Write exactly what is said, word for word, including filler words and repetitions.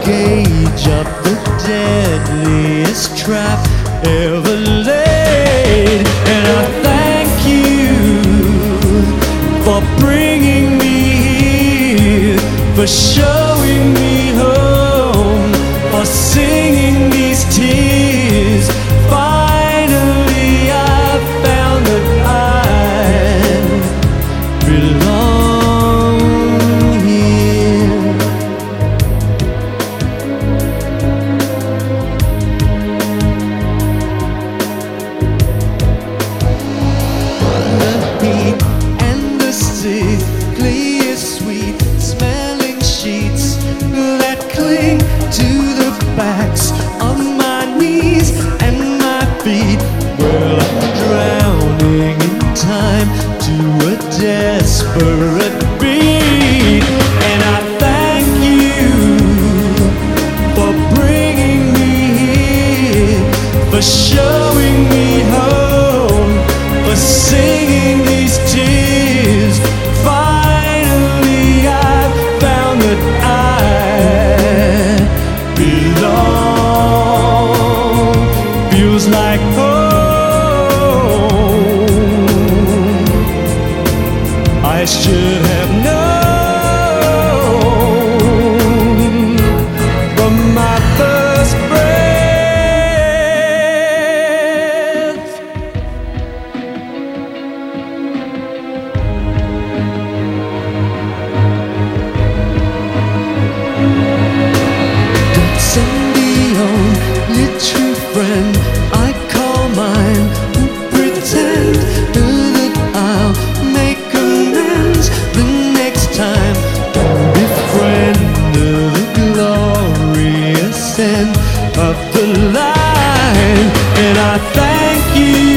cage of the deadliest trap ever laid. And I thank you for bringing me here, for showing me home, for singing these tears. Finally I found that I belong here. The heat and the sickly sweet smelling sheets that cling to the backs of my knees and my feet. Well, I'm drowning in time to a desperate beat. And I thank you for bringing me here, for showing me home, for singing these tears. Finally I found that I belong. Feels like home. I should have known from my first breath. Send the only true friend I call mine, who pretend that I'll make amends the next time. Befriend the glorious end of the line. And I thank you